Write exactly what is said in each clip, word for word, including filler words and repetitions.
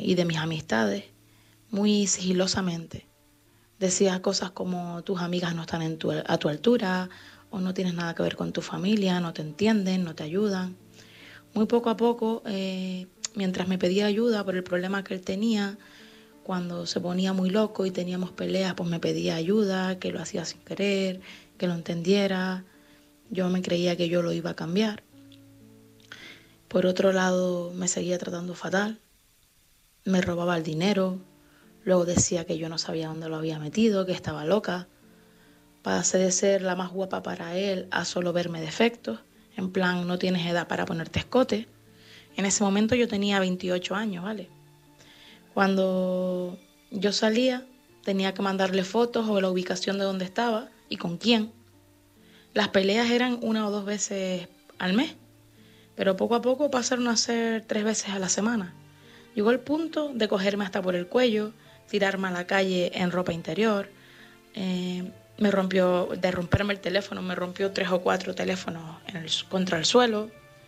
y de mis amistades, muy sigilosamente. Decía cosas como tus amigas no están en tu, a tu altura, o no tienes nada que ver con tu familia, no te entienden, no te ayudan. Muy poco a poco, eh, mientras me pedía ayuda por el problema que él tenía, cuando se ponía muy loco y teníamos peleas, pues me pedía ayuda, que lo hacía sin querer, que lo entendiera. Yo me creía que yo lo iba a cambiar. Por otro lado, me seguía tratando fatal, me robaba el dinero, luego decía que yo no sabía dónde lo había metido, que estaba loca. Pasé de ser la más guapa para él a solo verme defectos, en plan, no tienes edad para ponerte escote. En ese momento yo tenía veintiocho años, ¿vale? Cuando yo salía, tenía que mandarle fotos o la ubicación de dónde estaba y con quién. Las peleas eran una o dos veces al mes, pero poco a poco pasaron a ser tres veces a la semana. Llegó el punto de cogerme hasta por el cuello, tirarme a la calle en ropa interior, eh, me rompió, de romperme el teléfono, me rompió tres o cuatro teléfonos en el, contra el suelo.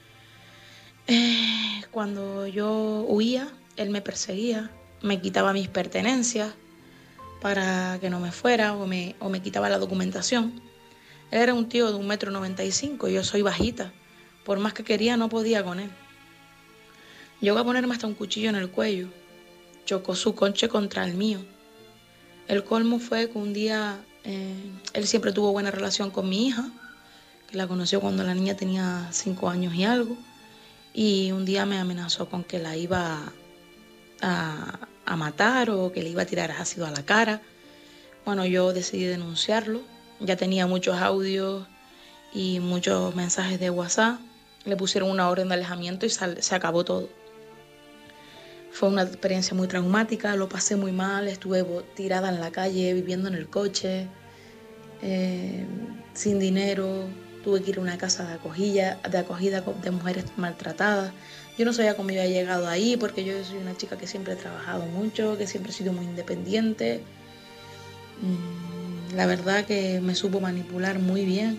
Eh, cuando yo huía, él me perseguía, me quitaba mis pertenencias para que no me fuera o me, o me quitaba la documentación. Él era un tío de un metro noventa y cinco, yo soy bajita. Por más que quería, no podía con él. Llegó a ponerme hasta un cuchillo en el cuello. Chocó su coche contra el mío. El colmo fue que un día eh, él siempre tuvo buena relación con mi hija, que la conoció cuando la niña tenía cinco años y algo, y un día me amenazó con que la iba a, a matar o que le iba a tirar ácido a la cara. Bueno, yo decidí denunciarlo. Ya tenía muchos audios y muchos mensajes de WhatsApp. Le pusieron una orden de alejamiento y sal, se acabó todo. Fue una experiencia muy traumática, lo pasé muy mal, estuve tirada en la calle, viviendo en el coche, eh, sin dinero, tuve que ir a una casa de acogida, de acogida de mujeres maltratadas. Yo no sabía cómo había llegado ahí, porque yo soy una chica que siempre he trabajado mucho, que siempre he sido muy independiente. La verdad que me supo manipular muy bien.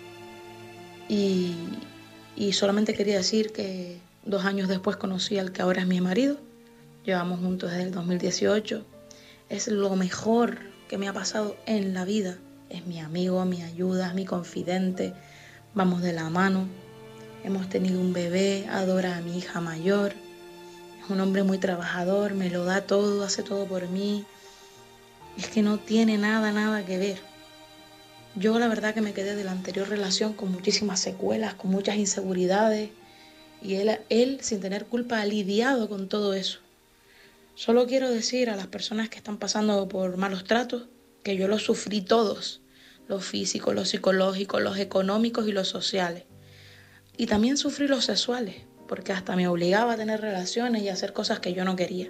Y, y solamente quería decir que dos años después conocí al que ahora es mi marido. Llevamos juntos desde el dos mil dieciocho. Es lo mejor que me ha pasado en la vida. Es mi amigo, mi ayuda, es mi confidente. Vamos de la mano. Hemos tenido un bebé, adora a mi hija mayor. Es un hombre muy trabajador, me lo da todo, hace todo por mí. Es que no tiene nada, nada que ver. Yo la verdad que me quedé de la anterior relación con muchísimas secuelas, con muchas inseguridades. Y él, él sin tener culpa, ha lidiado con todo eso. Solo quiero decir a las personas que están pasando por malos tratos que yo los sufrí todos, los físicos, los psicológicos, los económicos y los sociales. Y también sufrí los sexuales, porque hasta me obligaba a tener relaciones y a hacer cosas que yo no quería.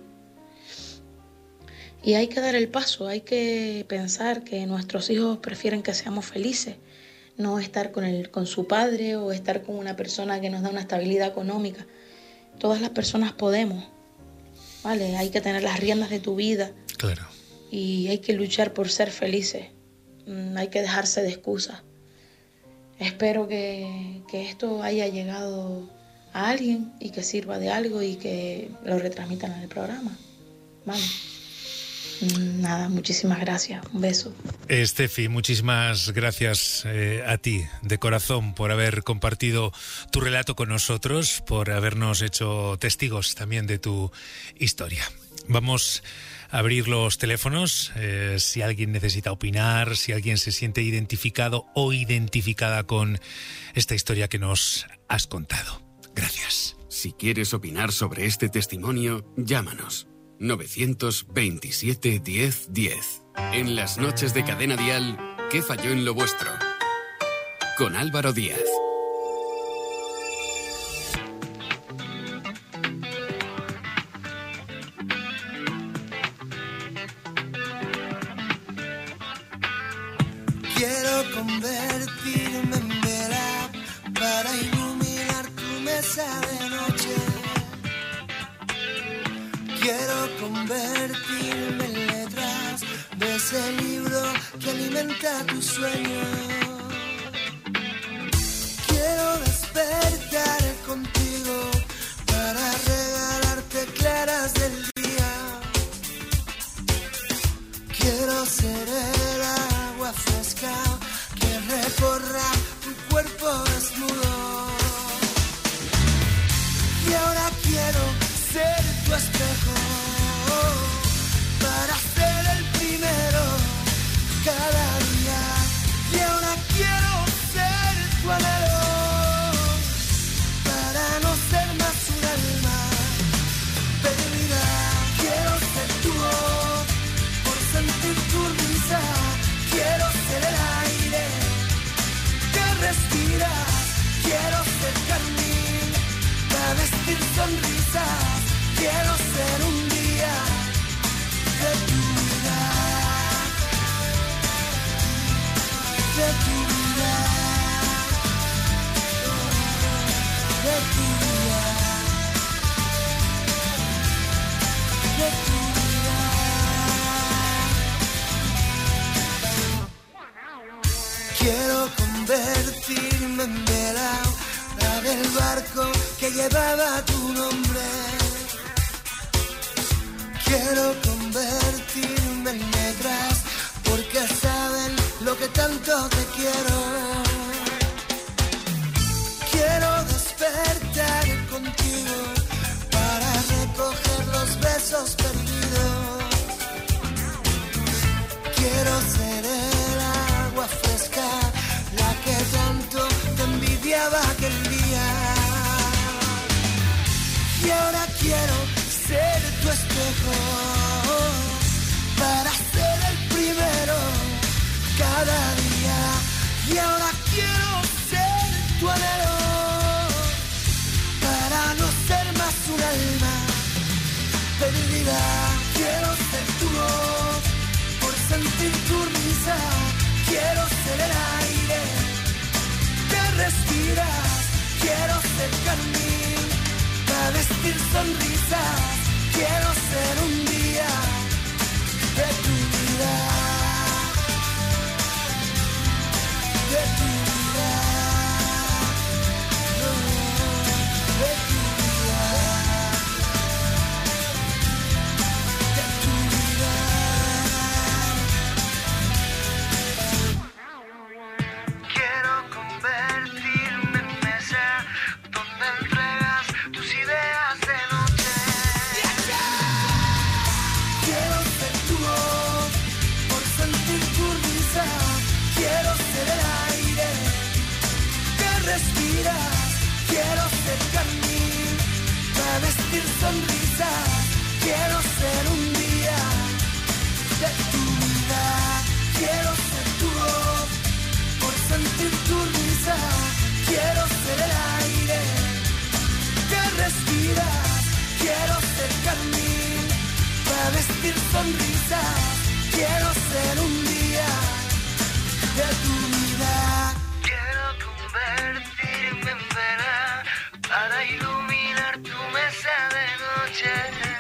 Y hay que dar el paso, hay que pensar que nuestros hijos prefieren que seamos felices, no estar con, el, con su padre o estar con una persona que nos da una estabilidad económica. Todas las personas podemos. Vale, hay que tener las riendas de tu vida. Claro. Y hay que luchar por ser felices. Hay que dejarse de excusas. Espero que, que esto haya llegado a alguien y que sirva de algo y que lo retransmitan en el programa. Vale. Nada, muchísimas gracias. Un beso. Estefi, muchísimas gracias eh, a ti, de corazón, por haber compartido tu relato con nosotros, por habernos hecho testigos también de tu historia. Vamos a abrir los teléfonos, eh, si alguien necesita opinar, si alguien se siente identificado o identificada con esta historia que nos has contado. Gracias. Si quieres opinar sobre este testimonio, llámanos. novecientos veintisiete diez diez. En las noches de Cadena Dial, ¿qué falló en lo vuestro? Con Álvaro Díaz. Quiero convertirme en vela para iluminar tu mesa de noche. Quiero convertirme en letras de ese libro que alimenta tu sueño. Quiero despertar contigo para regalarte claras del día. tu espejo, para ser el primero cada día. Y ahora quiero ser tu anhelo, para no ser más un alma perdida. Quiero ser tu voz, por sentir tu risa. Quiero ser el aire que respiras. Quiero ser carmín para vestir sonrisas. Quiero ser un día de tu vida, de tu vida, de tu vida, de tu vida. Quiero convertirme en vela del barco que llevaba tu nombre. Quiero convertirme en letras porque saben lo que tanto te quiero. Quiero despertar contigo para recoger los besos perdidos. Quiero ser el agua fresca, la que tanto te envidiaba aquel día. Y ahora quiero ser tu espejo, para ser el primero cada día. Y ahora quiero ser tu anhelo, para no ser más un alma perdida. Quiero ser tu voz, por sentir tu risa. Quiero ser el aire que respiras. Quiero ser carmín para vestir sonrisas. Quiero ser un día de tu vida, de tu vida, no, de tu vida, de tu vida. Quiero convertirme en mesa donde entregas tus ideas de noche. Quiero ser tu voz, por sentir tu risa. Quiero ser el aire que respiras. Quiero ser carmín para vestir sonrisas. Quiero ser un día de tu vida. Quiero ser tu voz, por sentir tu risa. Quiero ser el aire que respiras. Quiero ser carmín para vestir sonrisas. Quiero ser un día de tu vida. Quiero convertirme en vela para iluminar tu mesa de noche.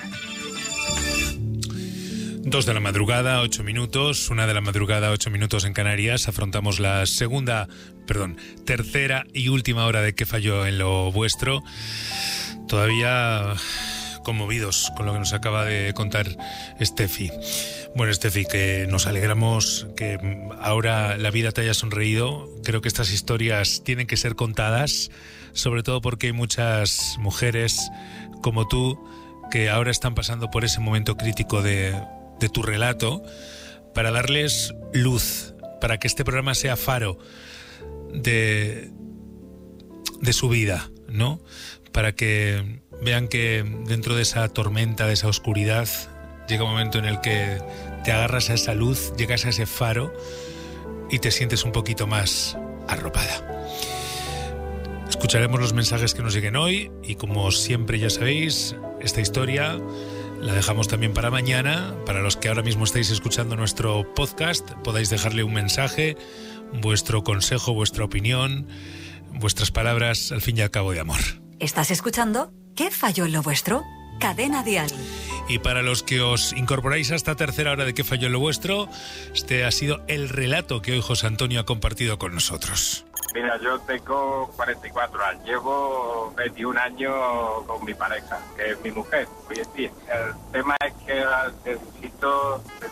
Dos de la madrugada, ocho minutos, una de la madrugada, ocho minutos en Canarias. Afrontamos la segunda, perdón, tercera y última hora de ¿Qué falló en lo vuestro? Todavía conmovidos con lo que nos acaba de contar Estefi. Bueno, Estefi, que nos alegramos que ahora la vida te haya sonreído. Creo que estas historias tienen que ser contadas, sobre todo porque hay muchas mujeres como tú que ahora están pasando por ese momento crítico de, de tu relato, para darles luz, para que este programa sea faro de, de su vida, ¿no? Para que vean que dentro de esa tormenta, de esa oscuridad, llega un momento en el que te agarras a esa luz, llegas a ese faro y te sientes un poquito más arropada. Escucharemos los mensajes que nos lleguen hoy y, como siempre ya sabéis, esta historia la dejamos también para mañana. Para los que ahora mismo estáis escuchando nuestro podcast, podáis dejarle un mensaje, vuestro consejo, vuestra opinión, vuestras palabras, al fin y al cabo, de amor. ¿Estás escuchando? ¿Qué falló en lo vuestro? Cadena Dial. Y para los que os incorporáis a esta tercera hora de ¿Qué falló en lo vuestro? Este ha sido el relato que hoy José Antonio ha compartido con nosotros. Mira, yo tengo cuarenta y cuatro años, llevo veintiún años con mi pareja, que es mi mujer hoy en día. El tema es que necesito,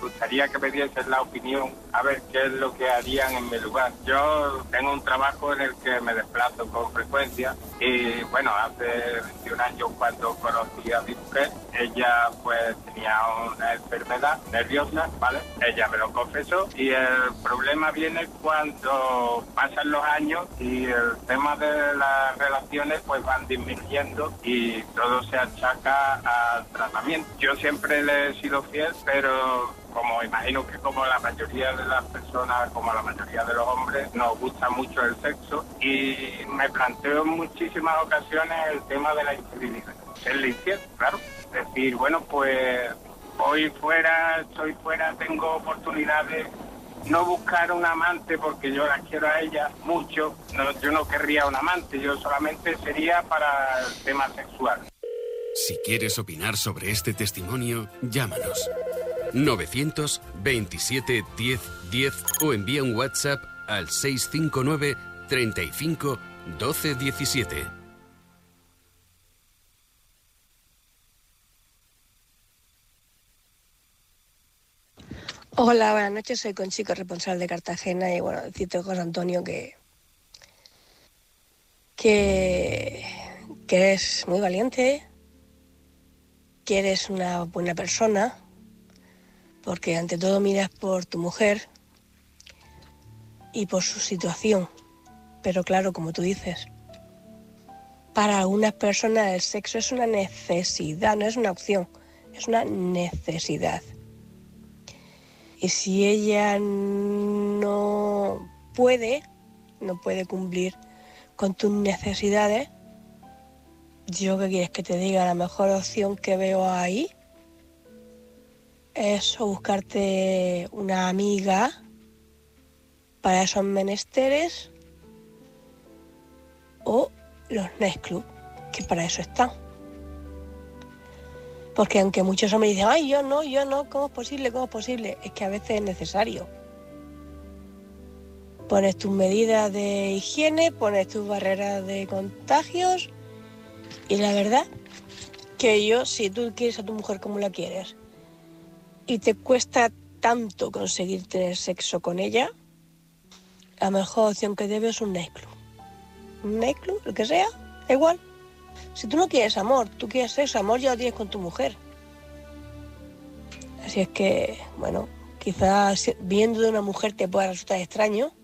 gustaría que me diesen la opinión, a ver qué es lo que harían en mi lugar. Yo tengo un trabajo en el que me desplazo con frecuencia y bueno, hace veintiún años cuando conocí a mi mujer, ella pues tenía una enfermedad nerviosa, ¿vale? Ella me lo confesó y el problema viene cuando pasan los años y el tema de las relaciones pues van disminuyendo y todo se achaca al tratamiento. Yo siempre le he sido fiel, pero como imagino que como la mayoría de las personas, como la mayoría de los hombres, nos gusta mucho el sexo y me planteo en muchísimas ocasiones el tema de la infidelidad. Serle infiel, claro. Decir, bueno, pues hoy fuera, estoy fuera, tengo oportunidades. No buscar un amante porque yo la quiero a ella mucho. No, yo no querría un amante, yo solamente sería para el tema sexual. Si quieres opinar sobre este testimonio, llámanos. novecientos veintisiete diez diez o envía un WhatsApp al seis cinco nueve treinta y cinco doce diecisiete. Hola, buenas noches, soy Conchico, responsable de Cartagena y bueno, decirte, José Antonio, que, que, que eres muy valiente, que eres una buena persona, porque ante todo miras por tu mujer y por su situación. Pero claro, como tú dices, para algunas personas el sexo es una necesidad, no es una opción, es una necesidad. Y si ella no puede, no puede cumplir con tus necesidades, yo qué quieres que te diga, la mejor opción que veo ahí es o buscarte una amiga para esos menesteres o los nightclubs, que para eso están. Porque aunque muchos hombres dicen, ay, yo no, yo no, ¿cómo es posible? ¿Cómo es posible? Es que a veces es necesario. Pones tus medidas de higiene, pones tus barreras de contagios y la verdad que yo, si tú quieres a tu mujer como la quieres y te cuesta tanto conseguir tener sexo con ella, la mejor opción que debes es un nightclub. Un nightclub, lo que sea, da igual. Si tú no quieres amor, tú quieres sexo, amor ya lo tienes con tu mujer. Así es que, bueno, quizás viendo de una mujer te pueda resultar extraño,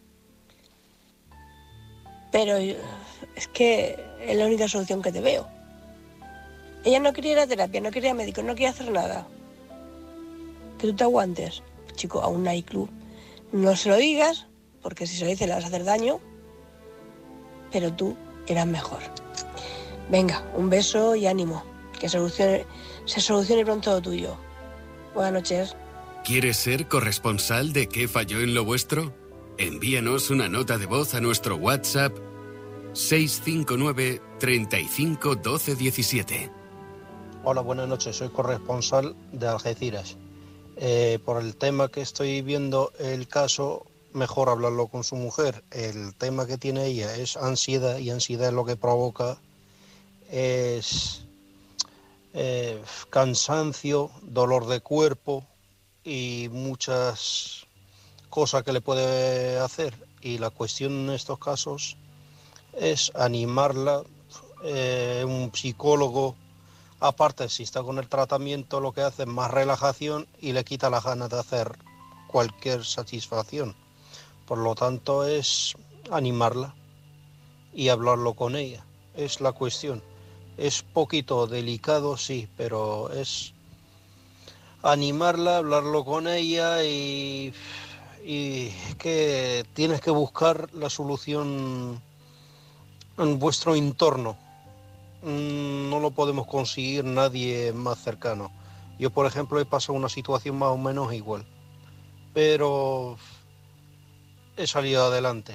pero es que es la única solución que te veo. Ella no quería ir a terapia, no quería médico, no quería hacer nada. Que tú te aguantes. Chico, a un nightclub no se lo digas, porque si se lo dices le vas a hacer daño, pero tú eras mejor. Venga, un beso y ánimo, que solucione, se solucione pronto lo tuyo. Buenas noches. ¿Quieres ser corresponsal de ¿Qué falló en lo vuestro? Envíanos una nota de voz a nuestro WhatsApp seis cinco nueve treinta y cinco doce diecisiete. Hola, buenas noches, soy corresponsal de Algeciras. Eh, por el tema que estoy viendo el caso, mejor hablarlo con su mujer. El tema que tiene ella es ansiedad y ansiedad es lo que provoca es eh, cansancio, dolor de cuerpo y muchas cosas que le puede hacer. Y la cuestión en estos casos es animarla, eh, un psicólogo, aparte si está con el tratamiento lo que hace es más relajación y le quita las ganas de hacer cualquier satisfacción. Por lo tanto es animarla y hablarlo con ella, es la cuestión. Es poquito delicado, sí, pero es animarla, hablarlo con ella y, y que tienes que buscar la solución en vuestro entorno. No lo podemos conseguir nadie más cercano. Yo, por ejemplo, he pasado una situación más o menos igual, pero he salido adelante.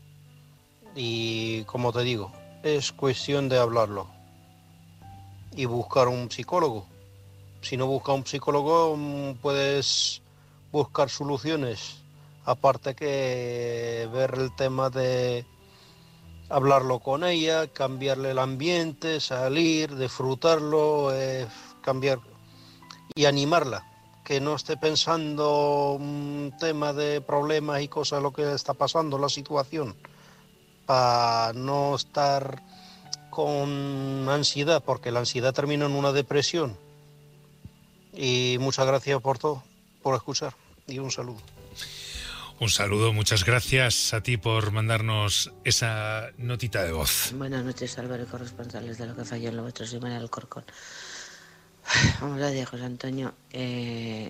Y como te digo, es cuestión de hablarlo y buscar un psicólogo. Si no buscas un psicólogo, puedes buscar soluciones. Aparte que ver el tema de hablarlo con ella, cambiarle el ambiente, salir, disfrutarlo, eh, cambiar y animarla. que no esté pensando un tema de problemas y cosas, lo que está pasando, la situación, para no estar con ansiedad, porque la ansiedad termina en una depresión. Y muchas gracias por todo, por escuchar, y un saludo. Un saludo, muchas gracias a ti por mandarnos esa notita de voz. Buenas noches, Álvaro, corresponsales de Lo que falló en lo vuestro, soy María del Corcón. Vamos a ver, José Antonio, eh,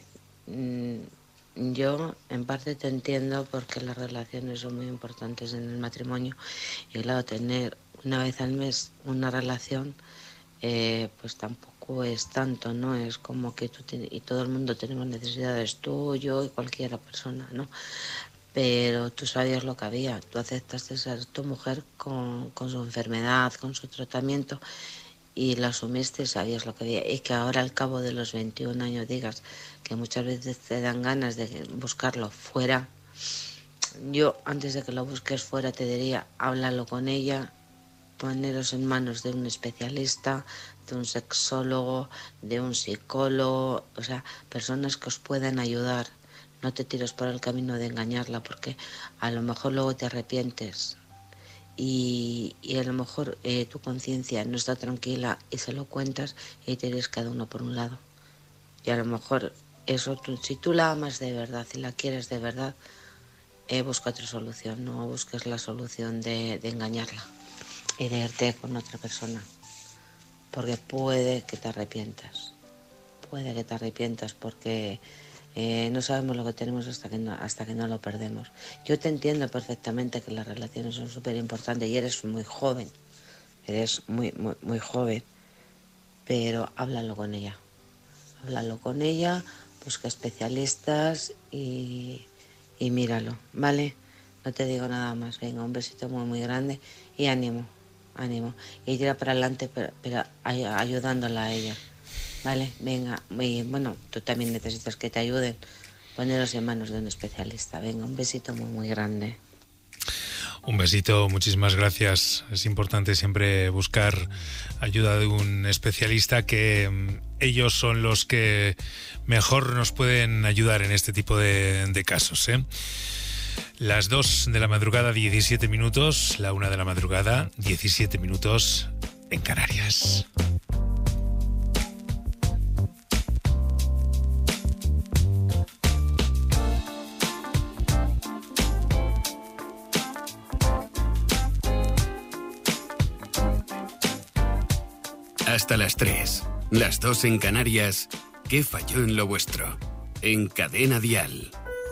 yo en parte te entiendo porque las relaciones son muy importantes en el matrimonio y claro, tener una vez al mes una relación eh, pues tampoco es tanto, ¿no? Es como que tú te, y todo el mundo tenemos necesidades, tú, yo y cualquier persona, ¿no? Pero tú sabías lo que había, tú aceptaste ser tu mujer con, con su enfermedad, con su tratamiento y la asumiste y sabías lo que había. Y que ahora al cabo de los veintiún años digas que muchas veces te dan ganas de buscarlo fuera. Yo antes de que lo busques fuera te diría, háblalo con ella, poneros en manos de un especialista, de un sexólogo, de un psicólogo, o sea, personas que os puedan ayudar. No te tires por el camino de engañarla porque a lo mejor luego te arrepientes y, y a lo mejor eh, tu conciencia no está tranquila y se lo cuentas y te iréis cada uno por un lado. Y a lo mejor eso, tú, si tú la amas de verdad y la quieres de verdad, eh, busca otra solución, no busques la solución de, de engañarla y de irte con otra persona. Porque puede que te arrepientas, puede que te arrepientas porque eh, no sabemos lo que tenemos hasta que, no, hasta que no lo perdemos. Yo te entiendo perfectamente que las relaciones son súper importantes y eres muy joven, eres muy, muy, muy joven, pero háblalo con ella, háblalo con ella, busca especialistas y, y míralo, ¿vale? No te digo nada más, venga, un besito muy, muy grande y ánimo. Ánimo, y tira para adelante, pero, pero ay, ayudándola a ella, ¿vale? Venga, y bueno, tú también necesitas que te ayuden, poneros en manos de un especialista. Venga, un besito muy, muy grande. Un besito, muchísimas gracias. Es importante siempre buscar ayuda de un especialista, que ellos son los que mejor nos pueden ayudar en este tipo de, de casos, ¿eh? Las dos de la madrugada, diecisiete minutos, la una de la madrugada, diecisiete minutos en Canarias. Hasta las tres, las dos en Canarias, ¿qué falló en lo vuestro? En Cadena Dial.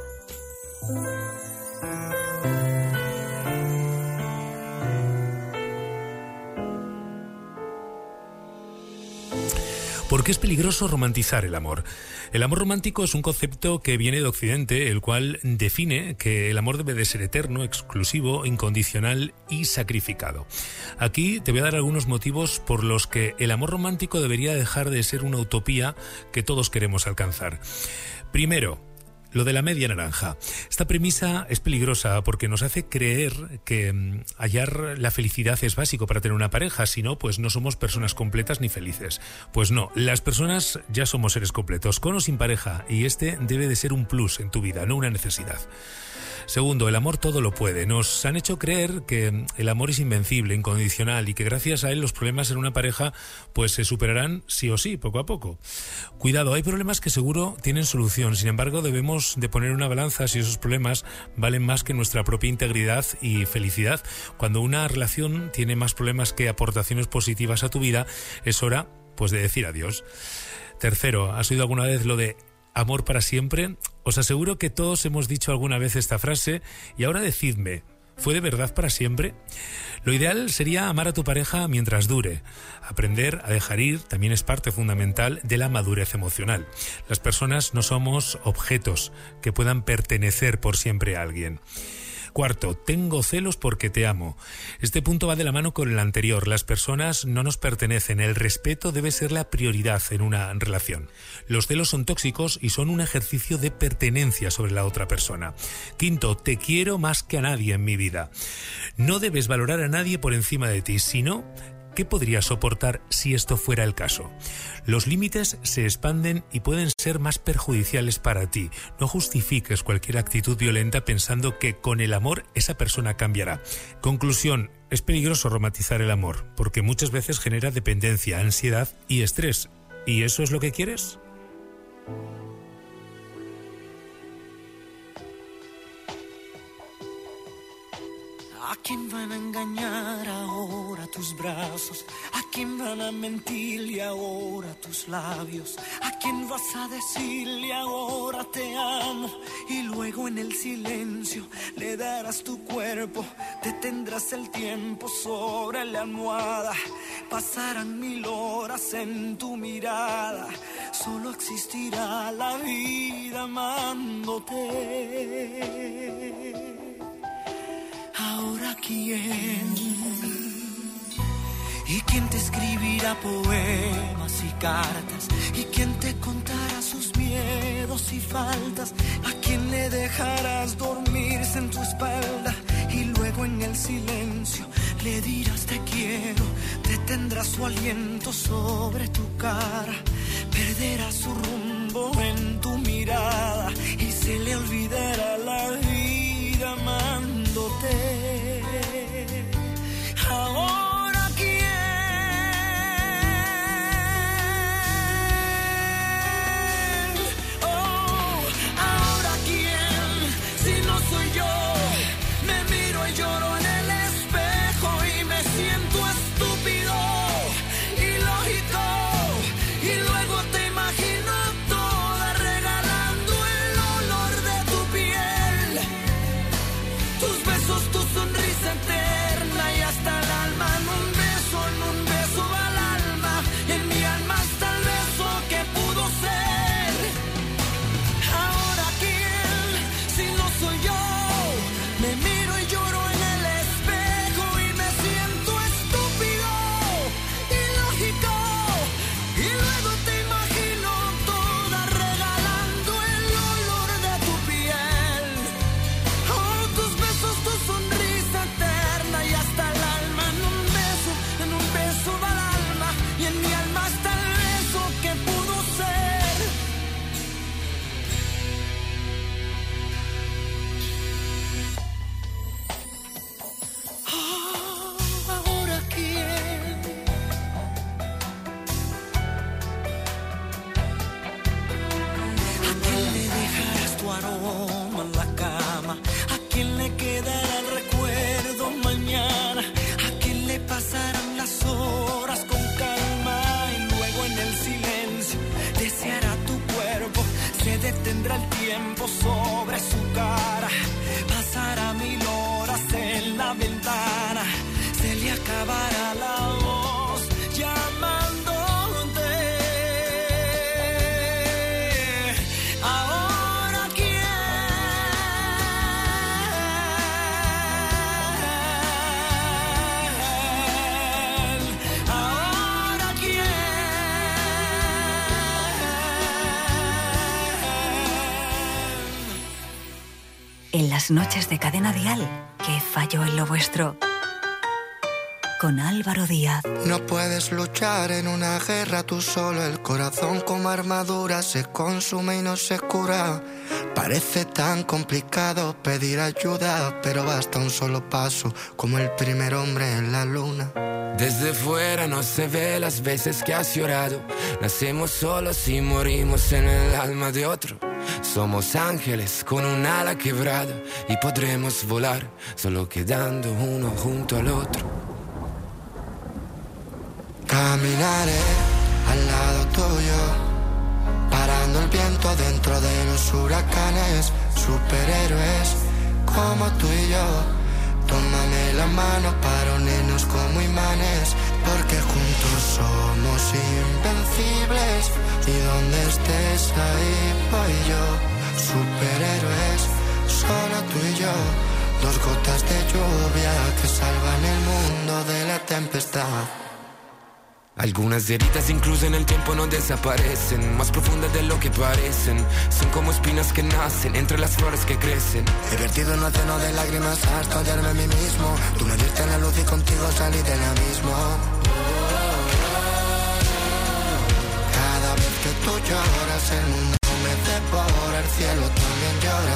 ¿Por qué es peligroso romantizar el amor? El amor romántico es un concepto que viene de Occidente, el cual define que el amor debe de ser eterno, exclusivo, incondicional y sacrificado. Aquí te voy a dar algunos motivos por los que el amor romántico debería dejar de ser una utopía que todos queremos alcanzar. Primero, lo de la media naranja. Esta premisa es peligrosa porque nos hace creer que hallar la felicidad es básico para tener una pareja, si no, pues no somos personas completas ni felices. Pues no, las personas ya somos seres completos, con o sin pareja, y este debe de ser un plus en tu vida, no una necesidad. Segundo, el amor todo lo puede. Nos han hecho creer que el amor es invencible, incondicional y que gracias a él los problemas en una pareja pues se superarán sí o sí, poco a poco. Cuidado, hay problemas que seguro tienen solución, sin embargo debemos de poner una balanza si esos problemas valen más que nuestra propia integridad y felicidad. Cuando una relación tiene más problemas que aportaciones positivas a tu vida, es hora pues de decir adiós. Tercero, ¿has oído alguna vez lo de amor para siempre? Os aseguro que todos hemos dicho alguna vez esta frase y ahora decidme, ¿fue de verdad para siempre? Lo ideal sería amar a tu pareja mientras dure. Aprender a dejar ir también es parte fundamental de la madurez emocional. Las personas no somos objetos que puedan pertenecer por siempre a alguien. Cuarto, tengo celos porque te amo. Este punto va de la mano con el anterior. Las personas no nos pertenecen. El respeto debe ser la prioridad en una relación. Los celos son tóxicos y son un ejercicio de pertenencia sobre la otra persona. Quinto, te quiero más que a nadie en mi vida. No debes valorar a nadie por encima de ti, sino ¿qué podrías soportar si esto fuera el caso? Los límites se expanden y pueden ser más perjudiciales para ti. No justifiques cualquier actitud violenta pensando que con el amor esa persona cambiará. Conclusión, es peligroso romantizar el amor, porque muchas veces genera dependencia, ansiedad y estrés. ¿Y eso es lo que quieres? ¿A quién van a engañar ahora tus brazos? ¿A quién van a mentirle ahora tus labios? ¿A quién vas a decirle ahora te amo? Y luego en el silencio le darás tu cuerpo, detendrás el tiempo sobre la almohada. Pasarán mil horas en tu mirada, solo existirá la vida amándote. Ahora quién, y quién te escribirá poemas y cartas, y quién te contará sus miedos y faltas, a quién le dejarás dormirse en tu espalda, y luego en el silencio le dirás te quiero, detendrás su aliento sobre tu cara, perderás su rumbo en tu mirada, y se le olvidará la vida amándote. Ahora quién, oh, ahora quién, si no soy yo, me miro y lloro en el espejo y me siento estúpido, ilógico, y luego te imagino toda regalando el olor de tu piel, tus besos, tu sonrisa eterna y hasta el alma en un beso, en un beso va el alma, y en mi alma está el beso que pudo ser. Ahora quién, si no soy yo, me miro y lloro en el espejo y me siento estúpido, ilógico, y luego te imagino toda regalando el olor de tu piel, oh, tus besos, tu sonrisa eterna y hasta el alma en un beso, en un beso va el alma, y en mi alma está el beso que pudo ser. Oh, ahora quién, ¿a quién le dejarás tu aroma en la cama? ¿A quién le quedará el recuerdo mañana? ¿A quién le pasarán las horas con calma? Y luego en el silencio deseará tu cuerpo, se detendrá el tiempo sobre su cara, pasará mil horas en la ventana, se le acabará la voz llamándote. Ahora quién, ahora quién. En las noches de Cadena Dial, ¿qué falló en lo vuestro? Con Álvaro Díaz. No puedes luchar en una guerra tú solo, el corazón como armadura se consume y no se cura. Parece tan complicado pedir ayuda, pero basta un solo paso, como el primer hombre en la luna. Desde fuera no se ve las veces que has llorado. Nacemos solos y morimos en el alma de otro. Somos ángeles con un ala quebrada y podremos volar solo quedando uno junto al otro. Caminaré al lado tuyo, parando el viento dentro de los huracanes. Superhéroes como tú y yo, tómame la mano para unirnos como imanes, porque juntos somos invencibles. Y donde estés ahí voy yo. Superhéroes, solo tú y yo, dos gotas de lluvia que salvan el mundo de la tempestad. Algunas heridas incluso en el tiempo no desaparecen, más profundas de lo que parecen. Son como espinas que nacen entre las flores que crecen. He vertido un océano de lágrimas hasta odiarme a mí mismo. Tú me diste la luz y contigo salí del abismo. tú lloras, el mundo me devora, el cielo también llora.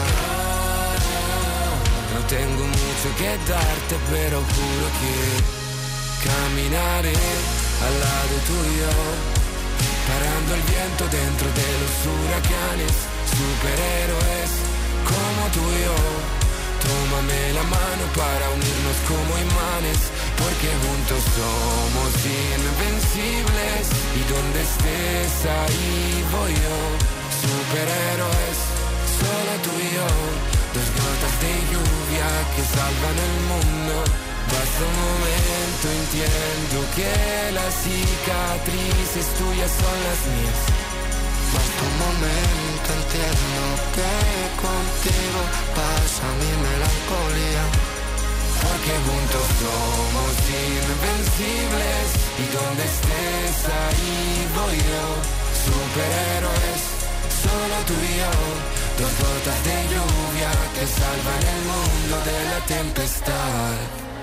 No tengo mucho que darte, pero juro que caminaré al lado tuyo, parando el viento dentro de los huracanes, superhéroes como tú y yo. Tómame la mano para unirnos como imanes, porque juntos somos invencibles, y donde estés ahí voy yo. Superhéroes, solo tú y yo, dos gotas de lluvia que salvan el mundo. Basta un momento, entiendo que las cicatrices tuyas son las mías. Basta un momento, entiendo que contigo pasa mi melancolía. Porque juntos somos invencibles, y donde estés ahí voy yo. Superhéroes, solo tú y yo, dos gotas de lluvia que salvan el mundo de la tempestad.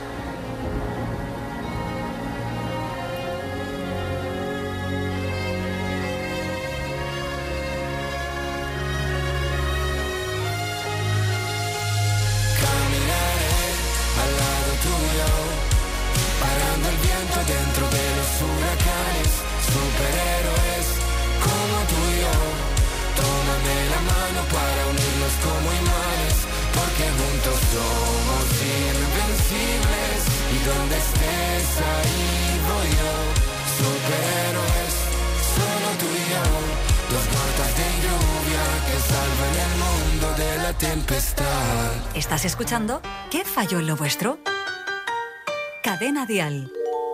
Parando el viento dentro de los huracanes, superhéroes como tú y yo. Tómame la mano para unirnos como imanes, porque juntos somos invencibles, y donde estés ahí voy yo. Superhéroes, solo tú y yo, dos gotas de lluvia que salvan el mundo de la tempestad. ¿Estás escuchando? ¿Qué falló en lo vuestro? Cadena Dial.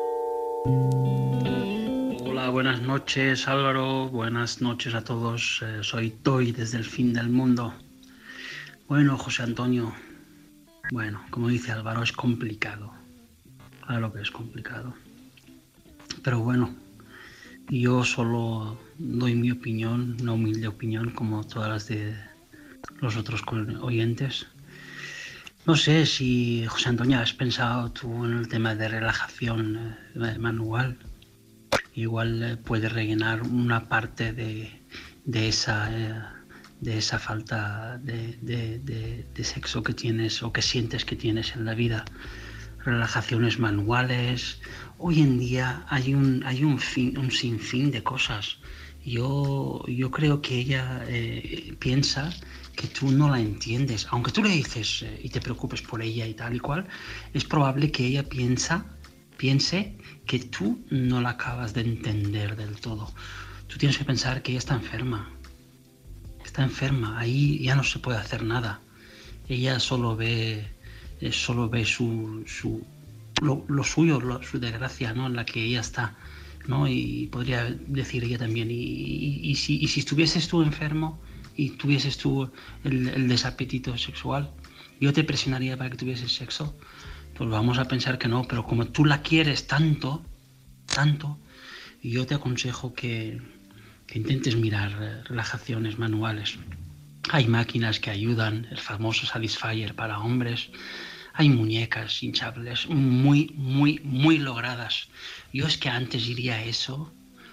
Hola, buenas noches Álvaro, buenas noches a todos. Eh, soy Toy desde el fin del mundo. Bueno, José Antonio, bueno, como dice Álvaro, es complicado. Claro que es complicado. Pero bueno, yo solo doy mi opinión, una humilde opinión como todas las de los otros oyentes. No sé si, José Antonio, has pensado tú en el tema de relajación eh, manual. Igual eh, puede rellenar una parte de, de, esa, eh, de esa falta de, de, de, de sexo que tienes o que sientes que tienes en la vida. Relajaciones manuales. Hoy en día hay un, hay un, fin, un sinfín de cosas. Yo, yo creo que ella eh, piensa que tú no la entiendes. Aunque tú le dices eh, y te preocupes por ella y tal y cual, es probable que ella piensa, piense que tú no la acabas de entender del todo. Tú tienes que pensar que ella está enferma. Está enferma. Ahí ya no se puede hacer nada. Ella solo ve, eh, solo ve su, su, lo, lo suyo, lo, su desgracia, ¿no? En la que ella está, ¿no? Y podría decir ella también. Y, y, y, si, y si estuvieses tú enfermo y tuvieses tú el, el desapetito sexual, yo te presionaría para que tuvieses sexo. Pues vamos a pensar que no, pero como tú la quieres tanto, tanto, yo te aconsejo que, que intentes mirar relajaciones manuales. Hay máquinas que ayudan, el famoso Satisfyer para hombres. Hay muñecas hinchables muy, muy, muy logradas. Yo es que antes iría a eso,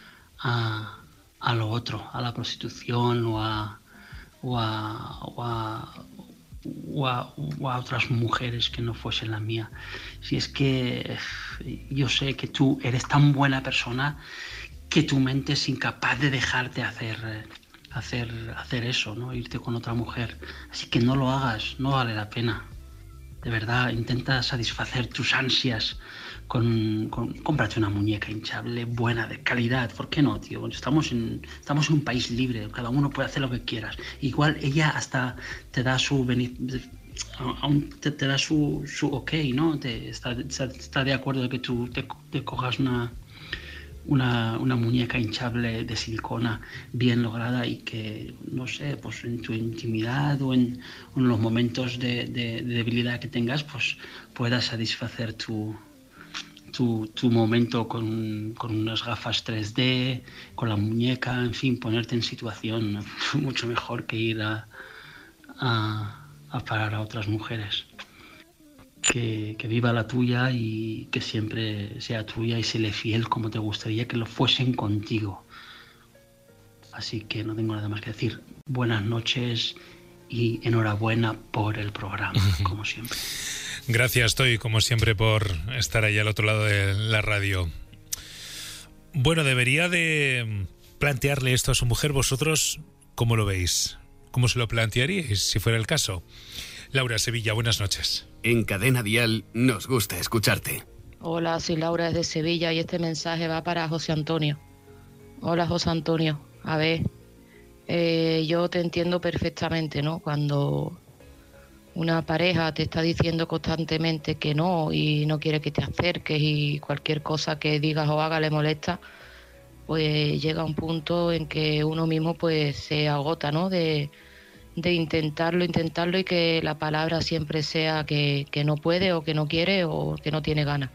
a, a lo otro, a la prostitución o a, o a, o a, o a, o a otras mujeres que no fuesen la mía. Si es que yo sé que tú eres tan buena persona que tu mente es incapaz de dejarte hacer, hacer, hacer eso, ¿no? Irte con otra mujer. Así que no lo hagas, no vale la pena. De verdad, intenta satisfacer tus ansias con, con... Cómprate una muñeca hinchable, buena, de calidad. ¿Por qué no, tío? Estamos en, estamos en un país libre, cada uno puede hacer lo que quieras. Igual ella hasta te da su... Te, te da su, su ok, ¿no? Te, está, está de acuerdo de que tú te, te cojas una... Una, una muñeca hinchable de silicona bien lograda y que, no sé, pues en tu intimidad o en, en los momentos de, de, de debilidad que tengas, pues puedas satisfacer tu, tu, tu momento con, con unas gafas tres D, con la muñeca, en fin, ponerte en situación mucho mejor que ir a, a, a parar a otras mujeres. Que, que viva la tuya y que siempre sea tuya y séle fiel como te gustaría que lo fuesen contigo. Así que no tengo nada más que decir. Buenas noches y enhorabuena por el programa, como siempre. Gracias, Toy, como siempre, por estar ahí al otro lado de la radio. Bueno, debería de plantearle esto a su mujer. ¿Vosotros cómo lo veis? ¿Cómo se lo plantearíais si fuera el caso? Laura, Sevilla, buenas noches. En Cadena Dial nos gusta escucharte. Hola, soy Laura desde Sevilla y este mensaje va para José Antonio. Hola, José Antonio. A ver, eh, yo te entiendo perfectamente, ¿no? Cuando una pareja te está diciendo constantemente que no y no quiere que te acerques y cualquier cosa que digas o hagas le molesta, pues llega un punto en que uno mismo pues se agota, ¿no? De, de intentarlo, intentarlo y que la palabra siempre sea que, que no puede o que no quiere o que no tiene ganas.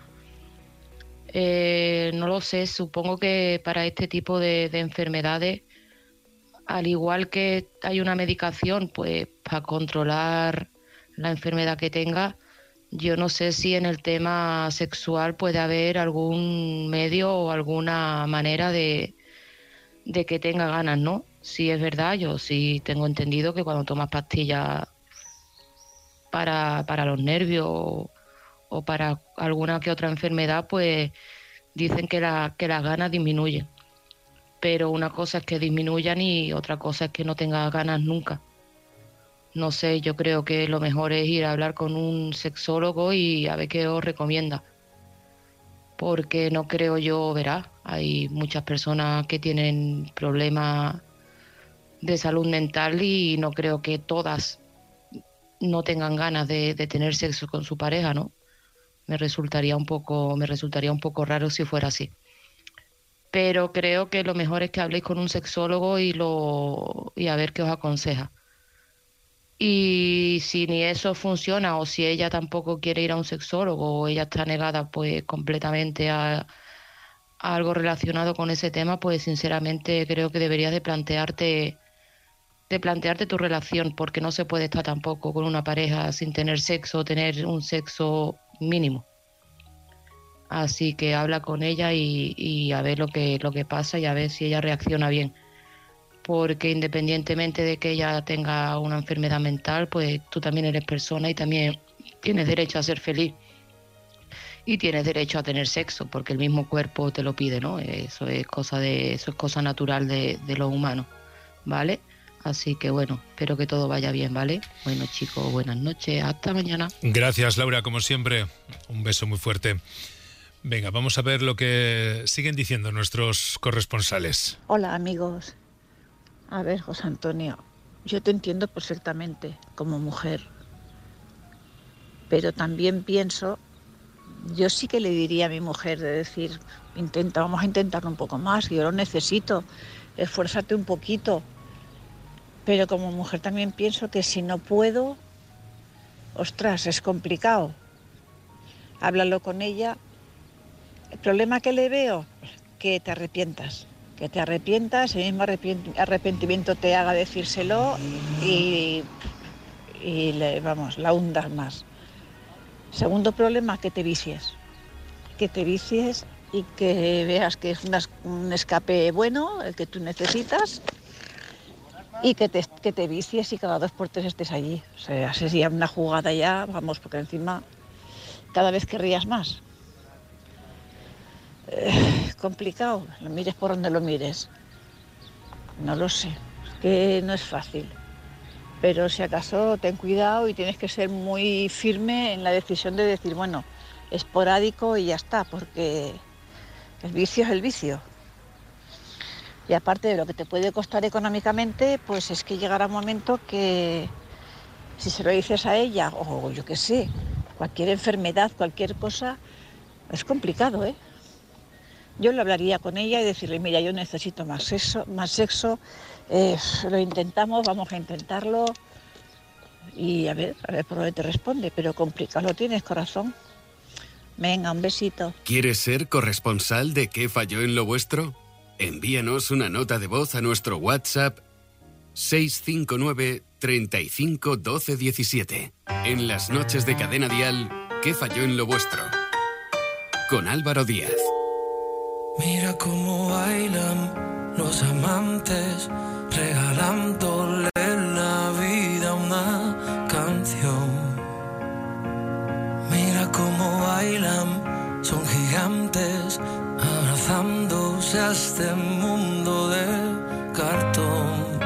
Eh, no lo sé, supongo que para este tipo de, de enfermedades, al igual que hay una medicación pues para controlar la enfermedad que tenga, yo no sé si en el tema sexual puede haber algún medio o alguna manera de, de que tenga ganas, ¿no? Sí, es verdad, yo sí tengo entendido que cuando tomas pastillas para, para los nervios o, o para alguna que otra enfermedad, pues dicen que, la, que las ganas disminuyen. Pero una cosa es que disminuyan y otra cosa es que no tengas ganas nunca. No sé, yo creo que lo mejor es ir a hablar con un sexólogo y a ver qué os recomienda. Porque no creo yo, verá, hay muchas personas que tienen problemas de salud mental y no creo que todas no tengan ganas de, de tener sexo con su pareja, ¿no? Me resultaría un poco, me resultaría un poco raro si fuera así. Pero creo que lo mejor es que habléis con un sexólogo y lo y a ver qué os aconseja. Y si ni eso funciona o si ella tampoco quiere ir a un sexólogo o ella está negada pues completamente a, a algo relacionado con ese tema, pues sinceramente creo que deberías de plantearte de plantearte tu relación, porque no se puede estar tampoco con una pareja sin tener sexo o tener un sexo mínimo. Así que habla con ella y, y a ver lo que, lo que pasa y a ver si ella reacciona bien. Porque independientemente de que ella tenga una enfermedad mental, pues tú también eres persona y también tienes derecho a ser feliz. Y tienes derecho a tener sexo, porque el mismo cuerpo te lo pide, ¿no? Eso es cosa de, eso es cosa natural de, de los humanos, ¿vale? Así que bueno, espero que todo vaya bien, ¿vale? Bueno, chicos, buenas noches, hasta mañana. Gracias, Laura, como siempre. Un beso muy fuerte. Venga, vamos a ver lo que siguen diciendo nuestros corresponsales. Hola, amigos. A ver, José Antonio, yo te entiendo perfectamente como mujer, pero también pienso, yo sí que le diría a mi mujer de decir, intenta, vamos a intentarlo un poco más, yo lo necesito, esfuérzate un poquito, pero como mujer también pienso que si no puedo, ostras, es complicado. Háblalo con ella. El problema que le veo, que te arrepientas. Que te arrepientas, el mismo arrepentimiento te haga decírselo y, y le, vamos, la hundas más. Segundo problema, que te vicies. Que te vicies y que veas que es una, un escape bueno, el que tú necesitas, y que te, que te vicies y cada dos por tres estés allí. O sea, sería una jugada ya, vamos, porque encima cada vez querrías más. Eh, complicado, lo mires por donde lo mires. No lo sé, es que no es fácil. Pero si acaso ten cuidado y tienes que ser muy firme en la decisión de decir, bueno, esporádico y ya está, porque el vicio es el vicio. Y aparte de lo que te puede costar económicamente, pues es que llegará un momento que si se lo dices a ella, o yo qué sé, cualquier enfermedad, cualquier cosa, es complicado, ¿eh? Yo lo hablaría con ella y decirle, mira, yo necesito más sexo, más sexo, eh, lo intentamos, vamos a intentarlo y a ver, a ver por dónde te responde, pero complicado lo tienes, corazón. Venga, un besito. ¿Quieres ser corresponsal de ¿Qué falló en lo vuestro? Envíanos una nota de voz a nuestro WhatsApp seis cinco nueve, treinta y cinco, doce, diecisiete. En las noches de Cadena Dial, ¿Qué falló en lo vuestro? Con Álvaro Díaz. Mira cómo bailan, no los amantes regalándole la vida a una canción. Mira cómo bailan, son gigantes, abrazándose a este mundo de cartón.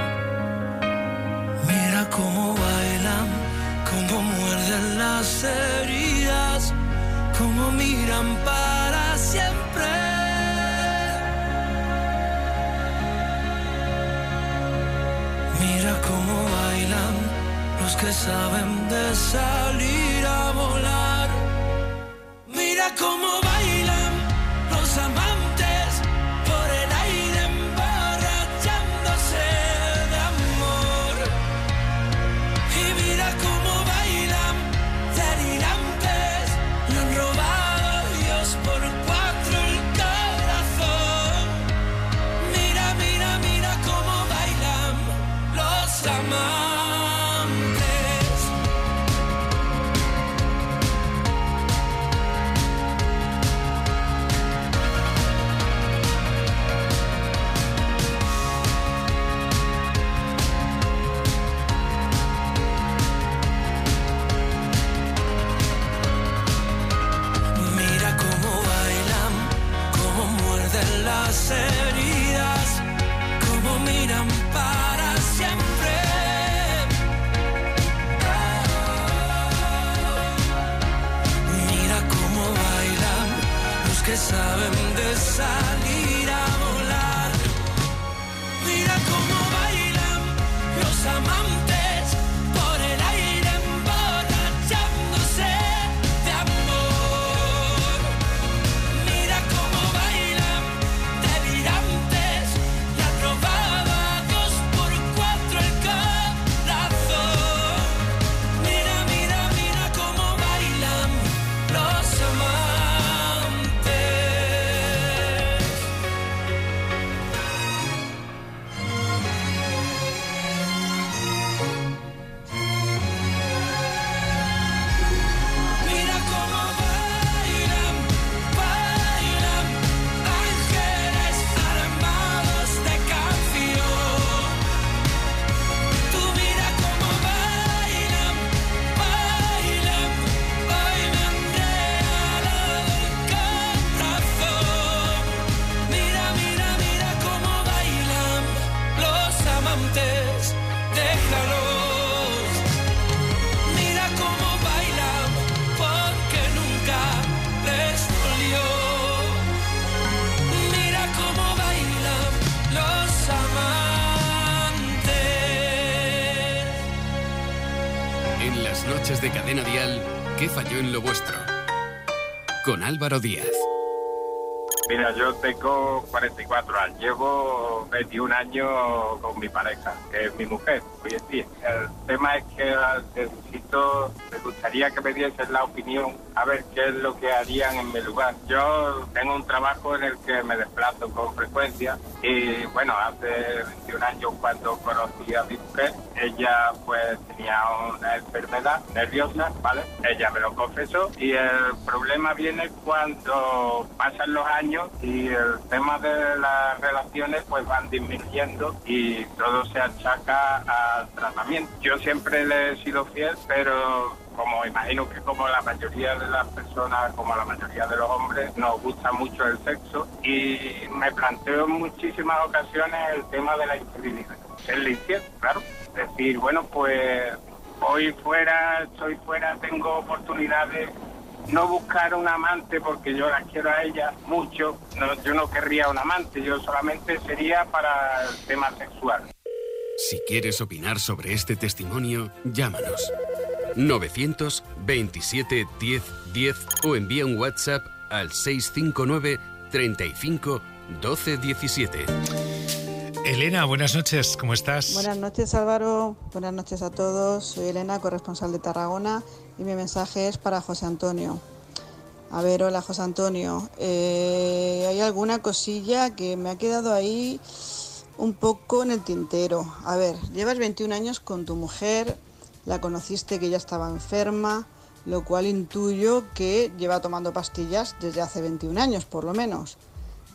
Mira cómo bailan, cómo muerden las heridas, cómo miran para siempre. Mira cómo bailan los que saben de salir a volar. Mira cómo bailan los amantes por el aire emborrachándose de amor. Y mira cómo bailan delirantes, le han robado a Dios por cuatro el corazón. Mira, mira, mira cómo bailan los amantes. Las heridas, como miran para siempre. Mira cómo bailan los que saben de salir a volar. Mira cómo bailan los amantes por el aire emborrachándose de amor. Mira cómo bailan delirantes, le han robado a Dios por cuatro el corazón. Mira, mira, mira cómo bailan los amantes. Mira cómo bailan, bailan ángeles armados de canción. Tú mira cómo bailan, bailan, hoy me han regalado el corazón. Mira, mira, mira cómo bailan los amantes, déjalos. Mira cómo bailan porque nunca les dolió. Mira cómo bailan los amantes. En las noches de Cadena Dial, ¿qué falló en lo vuestro? Con Álvaro Díaz. Mira, yo tengo cuarenta y cuatro años, llevo veintiún años con mi pareja, que es mi mujer, hoy en día. El tema es que necesito, me gustaría que me diesen la opinión, a ver qué es lo que harían en mi lugar. Yo tengo un trabajo en el que me desplazo con frecuencia y bueno, hace veintiún años cuando conocí a mi mujer, ella pues tenía una enfermedad nerviosa, ¿vale? Ella me lo confesó y el problema viene cuando pasan los años y el tema de las relaciones pues van disminuyendo y todo se achaca al tratamiento. Yo siempre le he sido fiel, pero como imagino que como la mayoría de las personas, como la mayoría de los hombres, nos gusta mucho el sexo y me planteo en muchísimas ocasiones el tema de la infidelidad. El infiel, claro. Decir, bueno, pues hoy fuera, estoy fuera, tengo oportunidades. No buscar un amante porque yo la quiero a ella mucho, no, yo no querría un amante, yo solamente sería para el tema sexual. Si quieres opinar sobre este testimonio, llámanos. novecientos veintisiete diez diez o envía un WhatsApp al seiscientos cincuenta y nueve treinta y cinco doce diecisiete. Elena, buenas noches, ¿cómo estás? Buenas noches, Álvaro. Buenas noches a todos. Soy Elena, corresponsal de Tarragona, y mi mensaje es para José Antonio. A ver, hola José Antonio. Eh, hay alguna cosilla que me ha quedado ahí un poco en el tintero. A ver, llevas veintiún años con tu mujer, la conociste que ya estaba enferma, lo cual intuyo que lleva tomando pastillas desde hace veintiún años, por lo menos.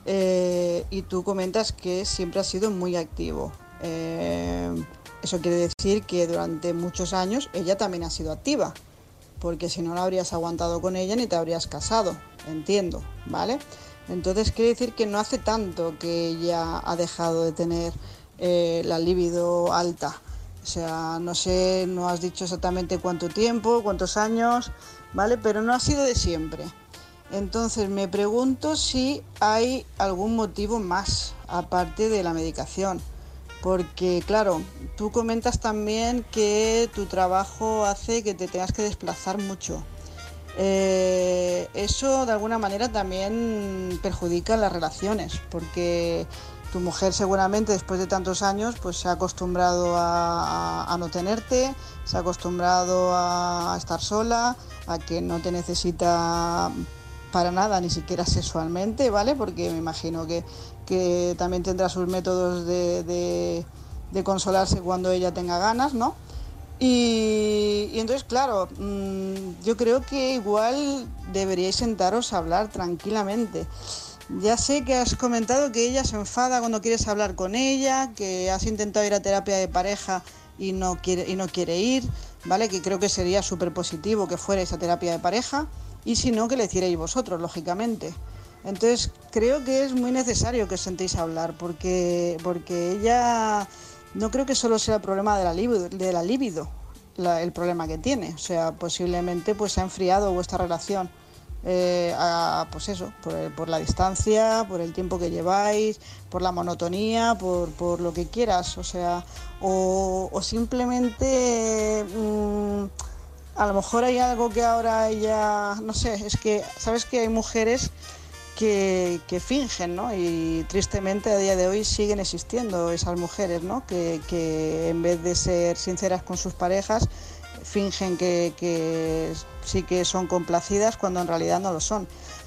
Eh, y tú comentas que siempre has sido muy activo. Eh, eso quiere decir que durante muchos años ella también ha sido activa, porque si no, no habrías aguantado con ella ni te habrías casado, entiendo, ¿vale? Entonces quiere decir que no hace tanto que ella ha dejado de tener eh, la libido alta. O sea, no sé, no has dicho exactamente cuánto tiempo, cuántos años, ¿vale? Pero no ha sido de siempre. Entonces me pregunto si hay algún motivo más, aparte de la medicación. Porque, claro, tú comentas también que tu trabajo hace que te tengas que desplazar mucho. Eh, eso de alguna manera también perjudica las relaciones, porque tu mujer seguramente después de tantos años pues se ha acostumbrado a, a, a no tenerte, se ha acostumbrado a estar sola, a que no te necesita para nada, ni siquiera sexualmente, ¿vale? Porque me imagino que, que también tendrá sus métodos de, de, de consolarse cuando ella tenga ganas, ¿no? Y, y entonces, claro, mmm, yo creo que igual deberíais sentaros a hablar tranquilamente. Ya sé que has comentado que ella se enfada cuando quieres hablar con ella, que has intentado ir a terapia de pareja y no quiere, y no quiere ir, ¿vale? Que creo que sería súper positivo que fuerais a terapia de pareja, y si no, que le hicierais vosotros, lógicamente. Entonces, creo que es muy necesario que os sentéis a hablar, porque, porque ella... No creo que solo sea el problema de la libido, de la libido la, el problema que tiene. O sea, posiblemente pues se ha enfriado vuestra relación. Eh, a, pues eso, por, el, por la distancia, por el tiempo que lleváis, por la monotonía, por, por lo que quieras. O sea, o, o simplemente mmm, a lo mejor hay algo que ahora ella... No sé, es que, ¿sabes que hay mujeres... Que, que fingen, ¿no? Y tristemente a día de hoy siguen existiendo esas mujeres, ¿no? Que, que en vez de ser sinceras con sus parejas, fingen que, que sí que son complacidas cuando en realidad no lo son.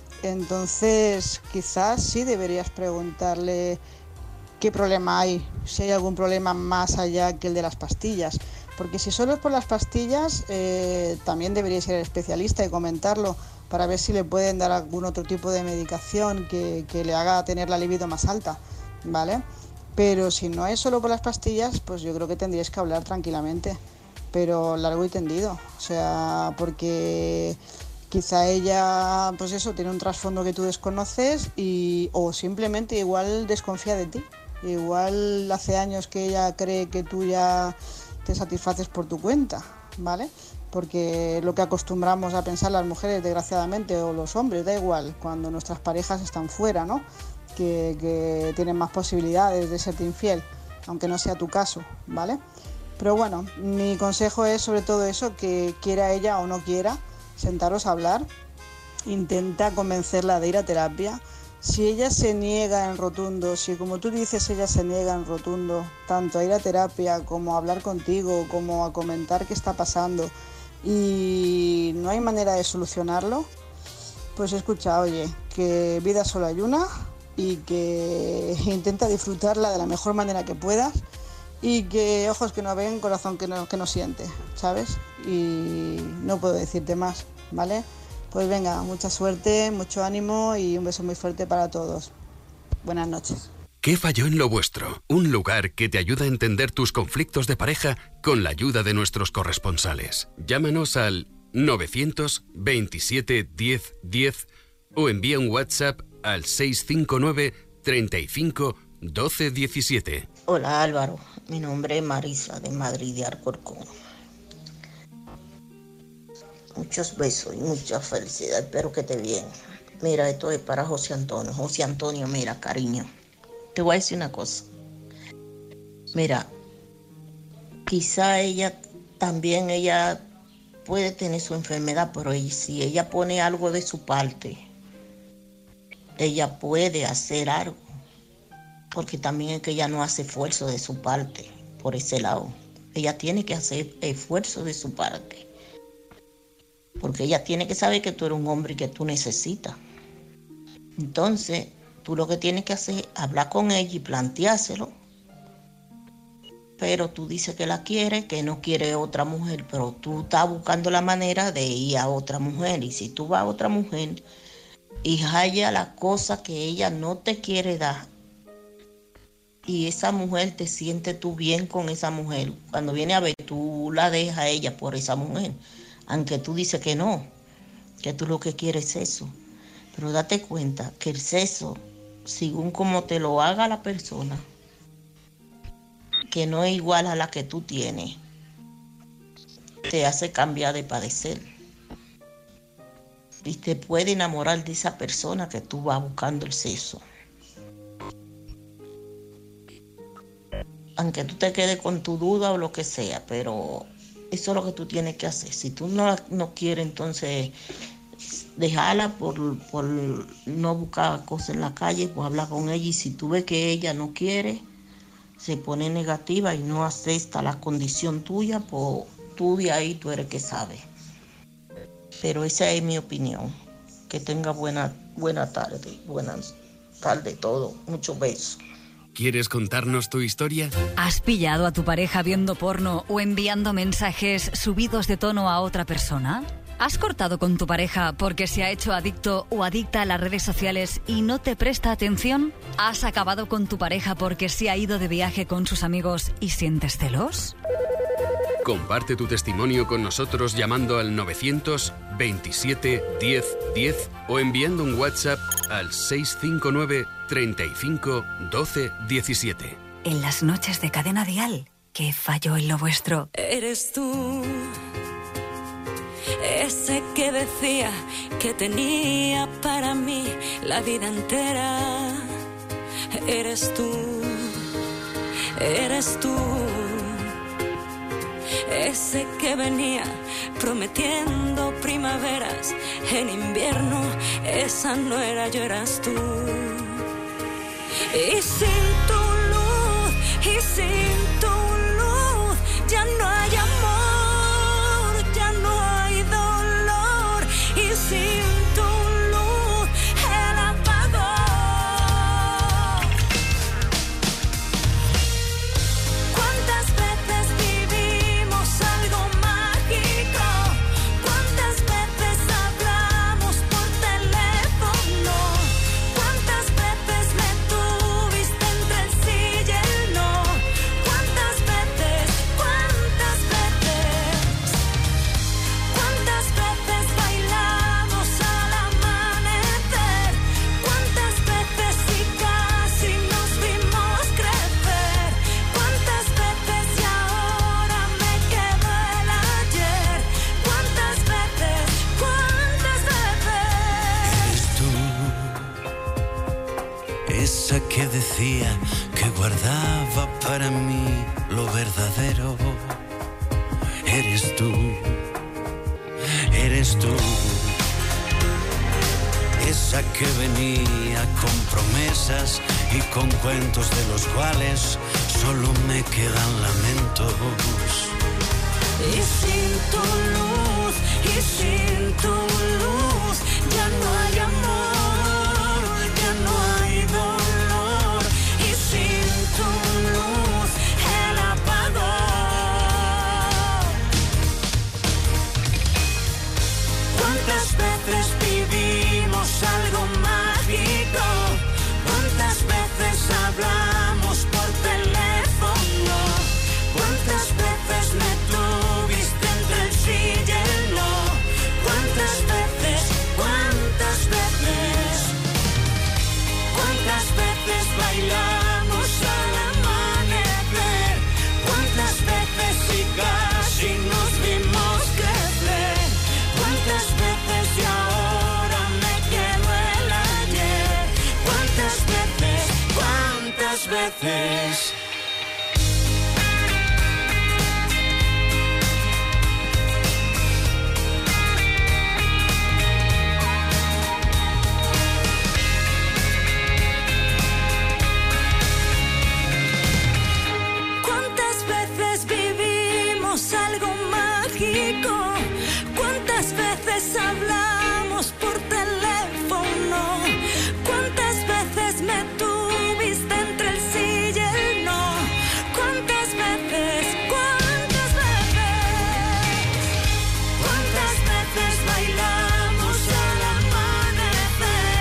Entonces, quizás sí deberías preguntarle qué problema hay, si hay algún problema más allá que el de las pastillas. Porque si solo es por las pastillas, eh, también deberíais ser especialista y comentarlo, para ver si le pueden dar algún otro tipo de medicación que, que le haga tener la libido más alta, ¿vale? Pero si no es solo por las pastillas, pues yo creo que tendríais que hablar tranquilamente, pero largo y tendido, o sea, porque quizá ella, pues eso, tiene un trasfondo que tú desconoces y o simplemente igual desconfía de ti, igual hace años que ella cree que tú ya te satisfaces por tu cuenta, ¿vale? Porque lo que acostumbramos a pensar las mujeres, desgraciadamente, o los hombres, da igual, cuando nuestras parejas están fuera, ¿no? Que, que tienen más posibilidades de serte infiel, aunque no sea tu caso, ¿vale? Pero bueno, mi consejo es sobre todo eso, que quiera ella o no quiera, sentaros a hablar, intenta convencerla de ir a terapia. Si ella se niega en rotundo, si como tú dices ella se niega en rotundo, tanto a ir a terapia como a hablar contigo, como a comentar qué está pasando, y no hay manera de solucionarlo, pues escucha, oye, que vida solo hay una y que intenta disfrutarla de la mejor manera que puedas y que ojos que no ven, corazón que no, que no siente, ¿sabes? Y no puedo decirte más, ¿vale? Pues venga, mucha suerte, mucho ánimo y un beso muy fuerte para todos. Buenas noches. ¿Qué falló en lo vuestro? Un lugar que te ayuda a entender tus conflictos de pareja con la ayuda de nuestros corresponsales. Llámanos al novecientos veintisiete diez diez o envía un WhatsApp al seiscientos cincuenta y nueve treinta y cinco doce diecisiete. Hola Álvaro, mi nombre es Marisa de Madrid de Alcorcón. Muchos besos y mucha felicidad, espero que esté bien. Mira, esto es para José Antonio. José Antonio, mira, cariño, te voy a decir una cosa. Mira, quizá ella también, ella puede tener su enfermedad, pero si ella pone algo de su parte, ella puede hacer algo, porque también es que ella no hace esfuerzo de su parte, por ese lado. Ella tiene que hacer esfuerzo de su parte, porque ella tiene que saber que tú eres un hombre y que tú necesitas. Entonces, tú lo que tienes que hacer es hablar con ella y planteárselo. Pero tú dices que la quieres, que no quiere otra mujer, pero tú estás buscando la manera de ir a otra mujer. Y si tú vas a otra mujer, y haya la cosa que ella no te quiere dar, y esa mujer te siente tú bien con esa mujer, cuando viene a ver, tú la dejas a ella por esa mujer, aunque tú dices que no, que tú lo que quieres es eso. Pero date cuenta que el sexo, según como te lo haga la persona, que no es igual a la que tú tienes, te hace cambiar de padecer. Y te puede enamorar de esa persona que tú vas buscando el sexo. Aunque tú te quedes con tu duda o lo que sea, pero eso es lo que tú tienes que hacer. Si tú no, no quieres, entonces dejarla por, por no buscar cosas en la calle, pues habla con ella, y si tú ves que ella no quiere, se pone negativa y no acepta la condición tuya, pues tú de ahí tú eres que sabe. Pero esa es mi opinión. Que tenga buena, buena tarde, buenas tardes todo. Muchos besos. ¿Quieres contarnos tu historia? ¿Has pillado a tu pareja viendo porno o enviando mensajes subidos de tono a otra persona? ¿Has cortado con tu pareja porque se ha hecho adicto o adicta a las redes sociales y no te presta atención? ¿Has acabado con tu pareja porque se ha ido de viaje con sus amigos y sientes celos? Comparte tu testimonio con nosotros llamando al novecientos veintisiete diez diez o enviando un WhatsApp al seis cinco nueve treinta y cinco doce diecisiete. En las noches de Cadena Dial, ¿qué falló en lo vuestro? Eres tú, ese que decía que tenía para mí la vida entera. Eres tú, eres tú, ese que venía prometiendo primaveras en invierno. Esa no era yo, eras tú. Y sin tu luz, y sin tu luz, ya no hay amor, ya no hay dolor. Y sin tu luz, el apagón. ¿Cuántas veces vivimos algo mágico? ¿Cuántas veces hablamos por teléfono? ¿Cuántas veces me tuviste entre el sí y el no? ¿Cuántas veces, cuántas veces? ¿Cuántas veces bailamos al amanecer? ¿Cuántas veces y casi nos vimos crecer? ¿Cuántas veces y ahora me quedo el ayer? ¿Cuántas veces, cuántas veces? Eres tú, esa que decía que guardaba para mí lo verdadero. Eres tú, eres tú, esa que venía con promesas y con cuentos de los cuales solo me quedan lamentos. Y sin tu luz, y sin tu luz, ya no hay amor, ya no hay dolor. Y sin tu luz, el apagón. ¿Cuántas veces vivimos algo mágico? ¿Cuántas veces hablamos por teléfono? ¿Cuántas veces me tuviste entre el sí y el no? ¿Cuántas veces, cuántas veces? ¿Cuántas veces bailamos al amanecer? ¿Cuántas veces y casi nos vimos crecer? ¿Cuántas veces y ahora me quedo el ayer? ¿Cuántas veces, cuántas veces? ¿Cuántas veces vivimos algo mágico? ¿Cuántas veces hablamos por teléfono? ¿Cuántas veces me tuviste entre el sí y el no? ¿Cuántas veces, cuántas veces? ¿Cuántas veces bailamos al amanecer?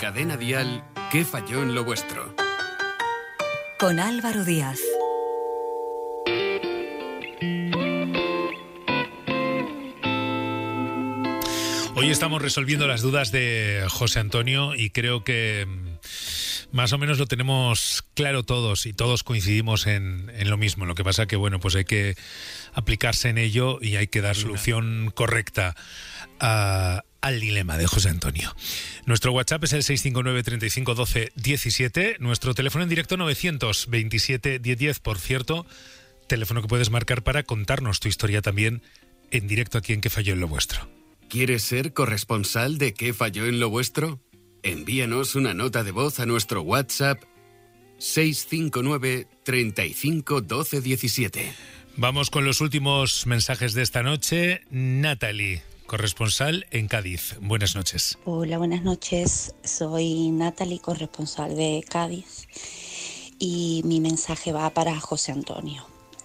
Cadena Dial, ¿qué falló en lo vuestro? Con Álvaro Díaz. Hoy estamos resolviendo las dudas de José Antonio y creo que más o menos lo tenemos claro todos y todos coincidimos en, en lo mismo. Lo que pasa que, bueno, pues hay que aplicarse en ello y hay que dar solución correcta a, al dilema de José Antonio. Nuestro WhatsApp es el seis cinco nueve, treinta y cinco, doce, diecisiete. Nuestro teléfono en directo novecientos veintisiete, diez diez. Por cierto, teléfono que puedes marcar para contarnos tu historia también en directo aquí en ¿Qué falló en lo vuestro? ¿Quieres ser corresponsal de ¿Qué falló en lo vuestro? Envíanos una nota de voz a nuestro WhatsApp seis cinco nueve, treinta y cinco, doce, diecisiete. Vamos con los últimos mensajes de esta noche. Natalie, corresponsal en Cádiz. Buenas noches. Hola, buenas noches. Soy Natalie, corresponsal de Cádiz. Y mi mensaje va para José Antonio.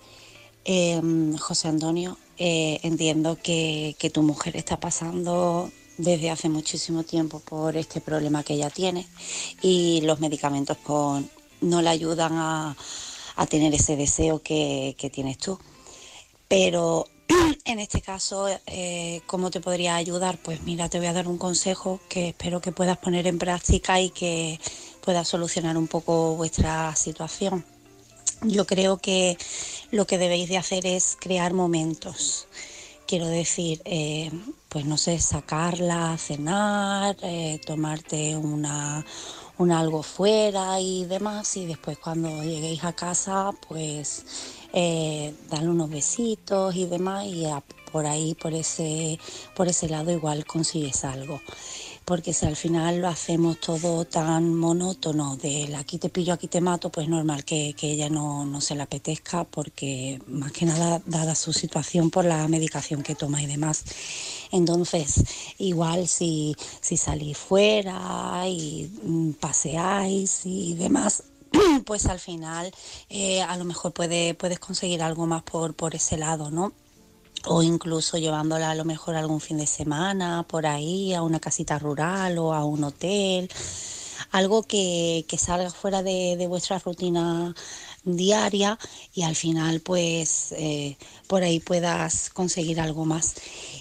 Eh, José Antonio, eh, entiendo que, que tu mujer está pasando desde hace muchísimo tiempo por este problema que ella tiene y los medicamentos pues, no le ayudan a, a tener ese deseo que, que tienes tú. Pero en este caso, eh, ¿cómo te podría ayudar? Pues mira, te voy a dar un consejo que espero que puedas poner en práctica y que pueda solucionar un poco vuestra situación. Yo creo que lo que debéis de hacer es crear momentos. Quiero decir, eh, pues no sé, sacarla a cenar, eh, tomarte una, un algo fuera y demás, y después cuando lleguéis a casa, pues eh, darle unos besitos y demás, y a, por ahí, por ese, por ese lado igual consigues algo. Porque si al final lo hacemos todo tan monótono, del aquí te pillo, aquí te mato, pues normal que, que ella no, no se le apetezca, porque más que nada, dada su situación por la medicación que toma y demás. Entonces, igual si, si salís fuera y mm, paseáis y demás, pues al final eh, a lo mejor puede, puedes conseguir algo más por, por ese lado, ¿no? O incluso llevándola a lo mejor algún fin de semana por ahí a una casita rural o a un hotel, algo que, que salga fuera de, de vuestra rutina diaria y al final pues eh, por ahí puedas conseguir algo más.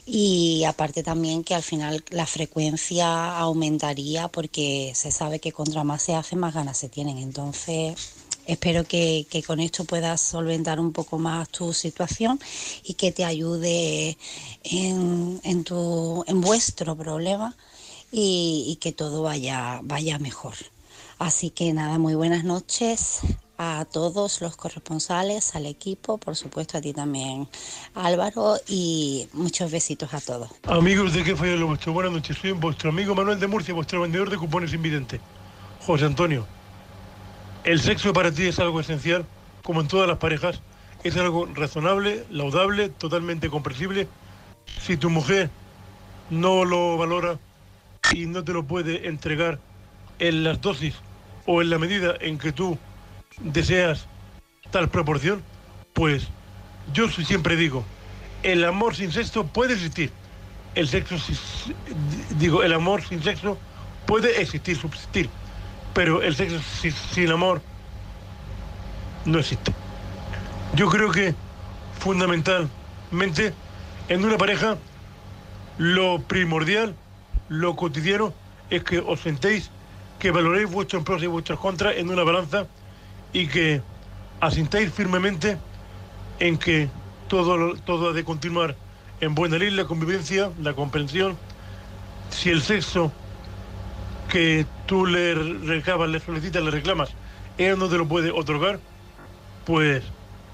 Y aparte también que al final la frecuencia aumentaría porque se sabe que contra más se hace, más ganas se tienen. Entonces espero que, que con esto puedas solventar un poco más tu situación y que te ayude en, en, tu, en vuestro problema y, y que todo vaya, vaya mejor. Así que nada, muy buenas noches a todos los corresponsales, al equipo, por supuesto a ti también, Álvaro, y muchos besitos a todos. Amigos de ¿Qué falló en lo vuestro? Buenas noches, soy vuestro amigo Manuel de Murcia, vuestro vendedor de cupones invidente. José Antonio, el sexo para ti es algo esencial, como en todas las parejas, es algo razonable, laudable, totalmente comprensible. Si tu mujer no lo valora y no te lo puede entregar en las dosis o en la medida en que tú deseas tal proporción, pues yo siempre digo, el amor sin sexo puede existir. El sexo, digo, el amor sin sexo puede existir, subsistir. Pero el sexo sin amor no existe. Yo creo que fundamentalmente en una pareja lo primordial, lo cotidiano, es que os sentéis, que valoréis vuestros pros y vuestros contras en una balanza y que asintáis firmemente en que todo, todo ha de continuar en buena ley, la convivencia, la comprensión. Si el sexo que tú le recabas, le solicitas, le reclamas, ella no te lo puede otorgar, pues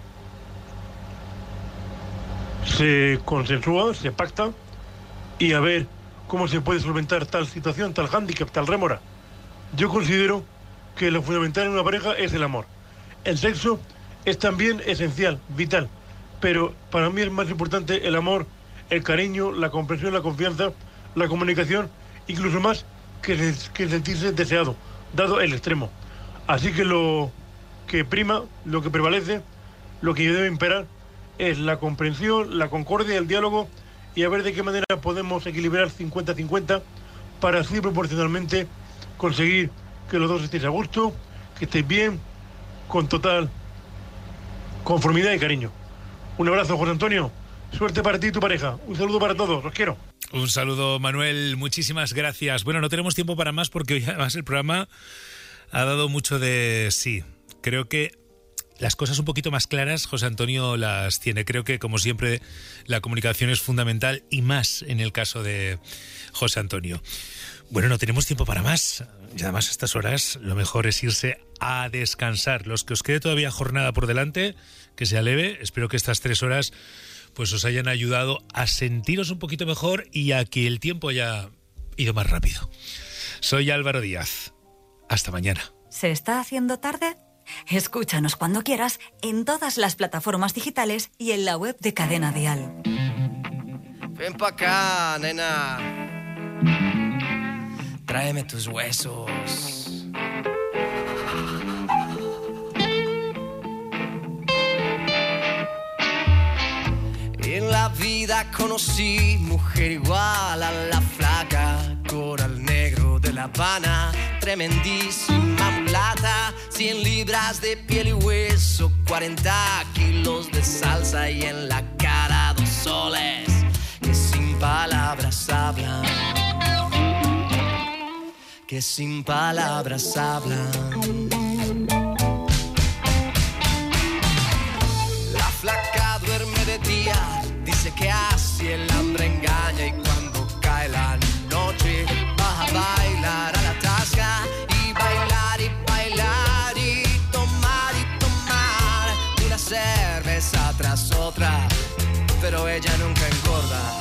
se consensúa, se pacta y a ver cómo se puede solventar tal situación, tal hándicap, tal rémora. Yo considero que lo fundamental en una pareja es el amor. El sexo es también esencial, vital, pero para mí es más importante el amor, el cariño, la comprensión, la confianza, la comunicación, incluso más que, que sentirse deseado, dado el extremo. Así que lo que prima, lo que prevalece, lo que debe imperar es la comprensión, la concordia, el diálogo y a ver de qué manera podemos equilibrar cincuenta cincuenta para así proporcionalmente conseguir que los dos estéis a gusto, que estéis bien, con total conformidad y cariño. Un abrazo, José Antonio. Suerte para ti y tu pareja. Un saludo para todos. Os quiero. Un saludo, Manuel. Muchísimas gracias. Bueno, no tenemos tiempo para más porque hoy además el programa ha dado mucho de sí. Creo que las cosas un poquito más claras José Antonio las tiene. Creo que, como siempre, la comunicación es fundamental y más en el caso de José Antonio. Bueno, no tenemos tiempo para más. Y además a estas horas lo mejor es irse a descansar. Los que os quede todavía jornada por delante, que sea leve. Espero que estas tres horas pues os hayan ayudado a sentiros un poquito mejor y a que el tiempo haya ido más rápido. Soy Álvaro Díaz. Hasta mañana. ¿Se está haciendo tarde? Escúchanos cuando quieras en todas las plataformas digitales y en la web de Cadena Dial. Ven pa' acá, nena. Tráeme tus huesos. En la vida conocí mujer igual a la flaca, coral negro de La Habana, tremendísima mulata, cien libras de piel y hueso, cuarenta kilos de salsa y en la cara dos soles que sin palabras hablan, que sin palabras hablan. La flaca duerme de día, dice que así el hambre engaña y cuando cae la noche va a bailar a la tasca y bailar y bailar y tomar y tomar una cerveza tras otra, pero ella nunca engorda.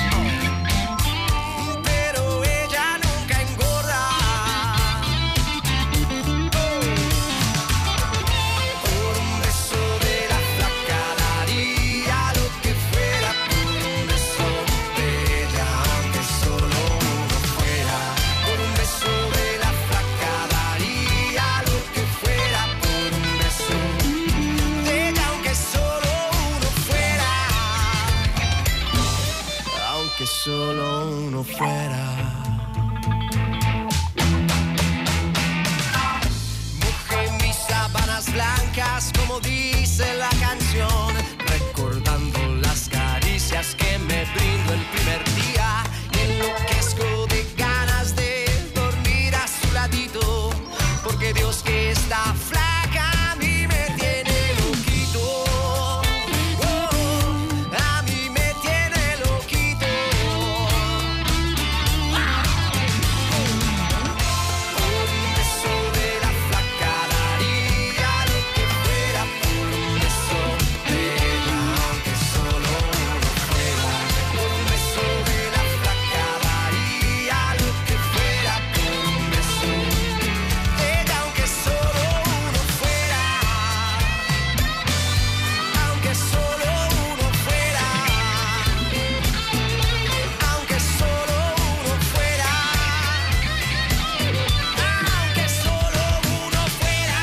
Pero ella nunca engorda. Por un beso de la flaca daría lo que fuera, por un beso de ella, aunque solo uno fuera. Por un beso de la flaca daría lo que fuera, por un beso de ella, aunque solo uno fuera. Aunque solo uno fuera. Mojé mis sábanas blancas, como dice la canción, recordando las caricias que me brindó el primer día. Y enloquezco de ganas de dormir a su ladito, porque Dios que está flaca a mí me tiene loquito. Oh, a mí me tiene loquito. Por un beso de la flaca daría lo que fuera, por un beso de ella, aunque solo uno fuera. Por un beso de la flaca daría lo que fuera, por un beso de ella, aunque solo uno fuera. Aunque solo uno fuera. Aunque solo uno fuera. Aunque solo uno fuera.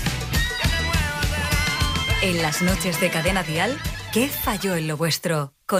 En las noches de Cadena Dial, ¿qué falló en lo vuestro? Con